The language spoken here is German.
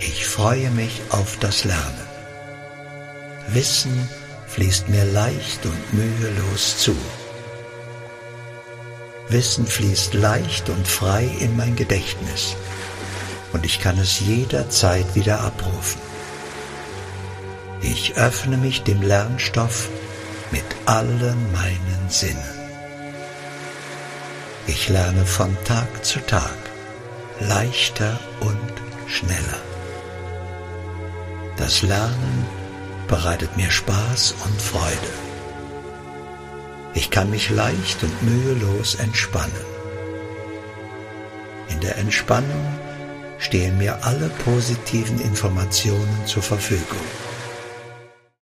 Ich freue mich auf das Lernen. Wissen fließt mir leicht und mühelos zu. Wissen fließt leicht und frei in mein Gedächtnis und ich kann es jederzeit wieder abrufen. Ich öffne mich dem Lernstoff mit allen meinen Sinnen. Ich lerne von Tag zu Tag leichter und schneller. Das Lernen bereitet mir Spaß und Freude. Ich kann mich leicht und mühelos entspannen. In der Entspannung stehen mir alle positiven Informationen zur Verfügung.